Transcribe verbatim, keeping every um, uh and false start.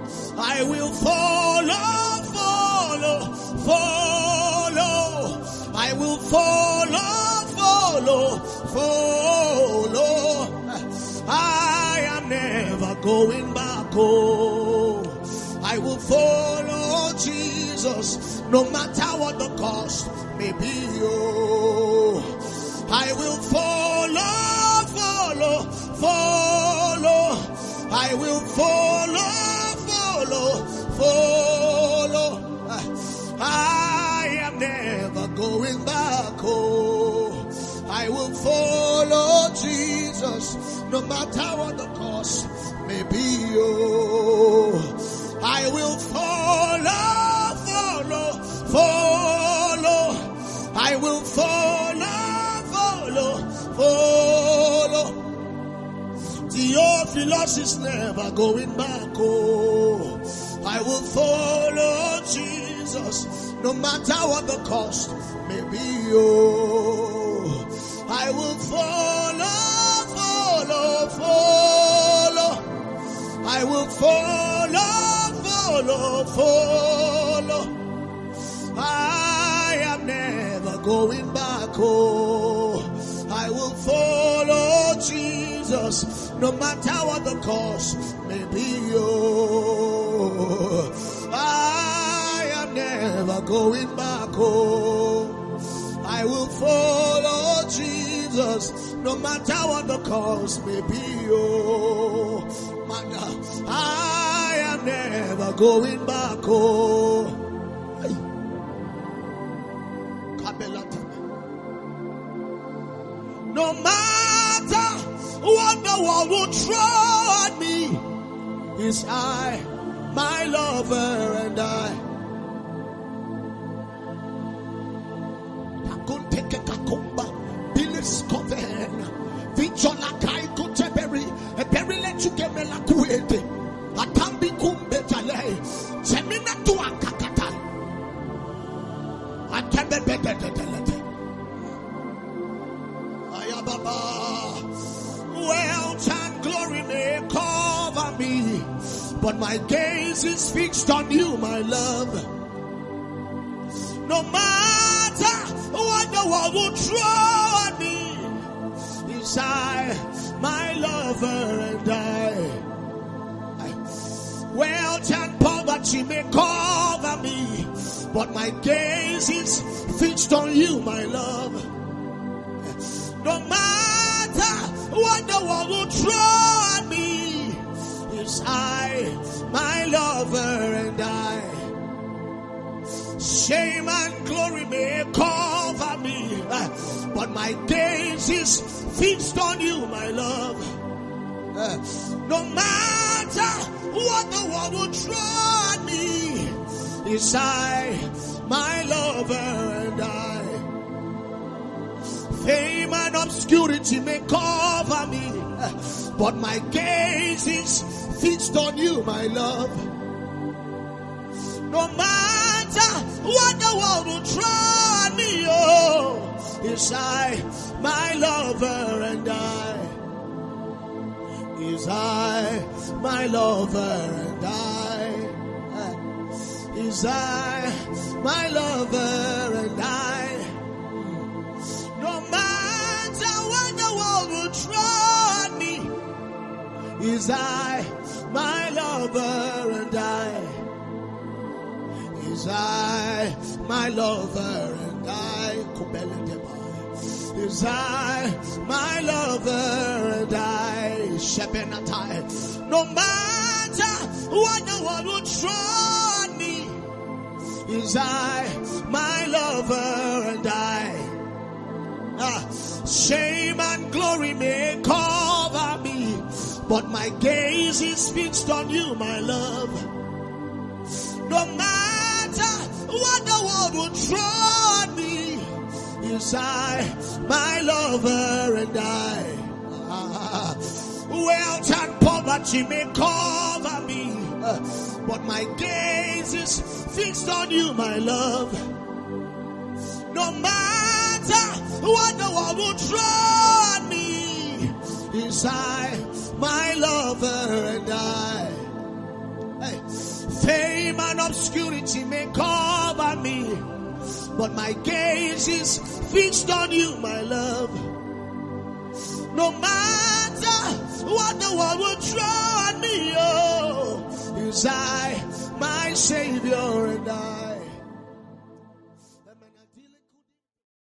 I will follow, follow, follow. I will follow, follow, follow. I am never going back. Oh, I will follow Jesus, no matter what the cost may be. Oh, I will follow, follow, follow. I will follow, follow, follow. I am never going back. Oh, I will follow Jesus, no matter what the cost may be. Oh, I will follow, follow, follow. I will follow, follow, follow. Theophilus is never going back. Oh, I will follow Jesus, no matter what the cost may be. Oh, I will follow, follow, follow. I will follow, follow, follow. I am never going back. Oh, I will follow Jesus, no matter what the cost may be. Oh, I am never going back. Oh, I will follow Jesus, no matter what the cost may be. Oh, man, I am never going back. Oh, no matter what the world will throw at me, is I, my lover, and I. Wealth and glory may cover me, but my gaze is fixed on you, my love. No matter what the world will throw at me, is I, my lover, and I. Wealth and poverty may cover me, but my gaze is fixed on you, my love. No matter what the world will throw at me, is I, my lover, and I. Shame and glory may cover me, but my gaze is fixed on you, my love. No matter what the world will throw at me, is I, my lover, and I. Fame and obscurity may cover me, but my gaze is fixed on you, my love. No matter what the world will throw at me, oh, is I, my lover, and I. Is I, my lover, and I. Is I, my lover, and I. No matter what the world will throw at me, is I, my lover, and I. Is I, my lover, and I. Is I, my lover, and I. No matter what the world will throw at me, is I, my lover, and I. Ah, shame and glory may cover me, but my gaze is fixed on you, my love. No matter what the world will throw at me, is I, my lover, and I. Ah, wealth and poverty may cover me, but my gaze is fixed on you, my love. No matter what the world will throw at me, is I, my lover, and I. Hey. Fame and obscurity may cover me, but my gaze is fixed on you, my love. No matter what the world will throw at me, oh, is I, my Savior, and I.